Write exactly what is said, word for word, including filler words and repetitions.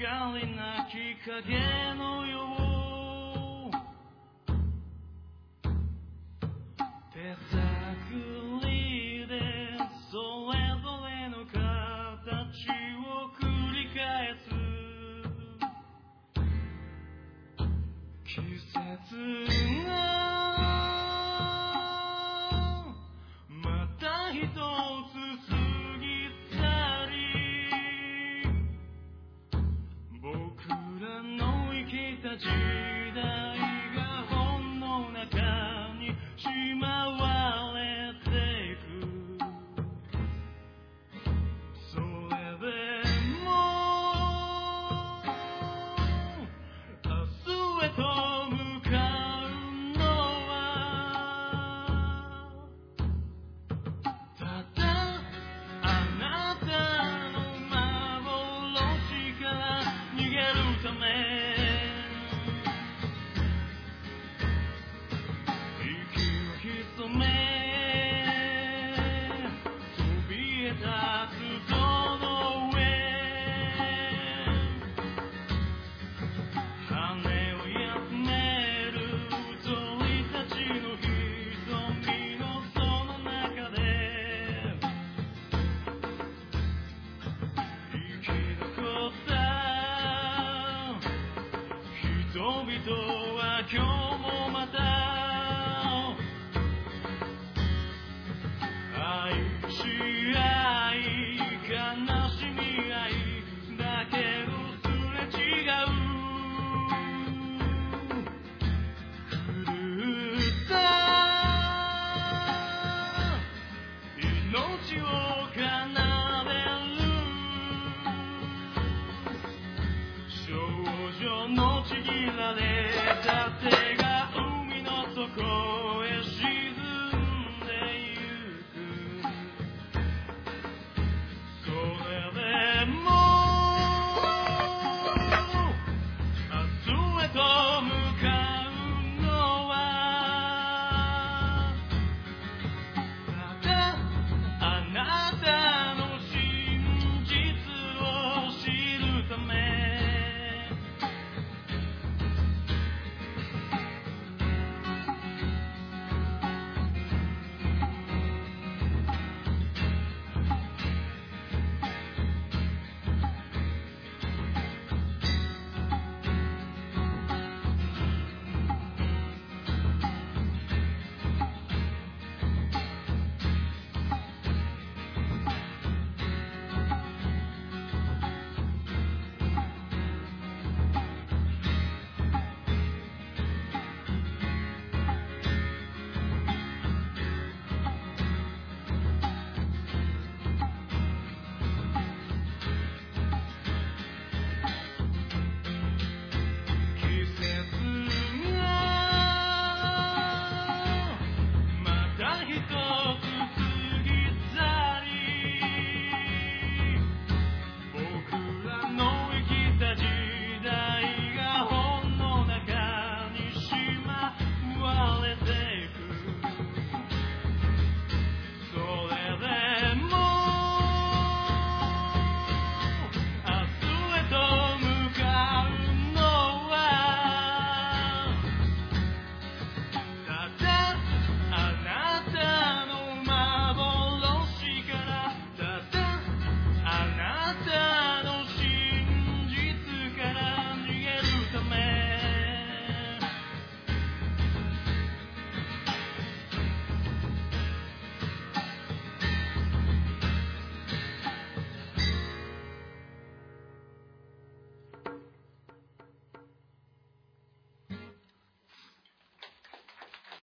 光なき影のよう手探りでそれぞれの形を繰り返す季節がまた一つ過ぎ去り僕らの生きた時代が本の中にしまわれていくそれでも明日へと向かうのはただあなたの幻から逃げるため息を潜めそびえ立つその上羽を休める鳥たちの瞳のその中で生き残った人々は今日もまた愛し合い悲しみ合いだけどすれ違う狂った命を奏でる少女のちぎられた手が海の底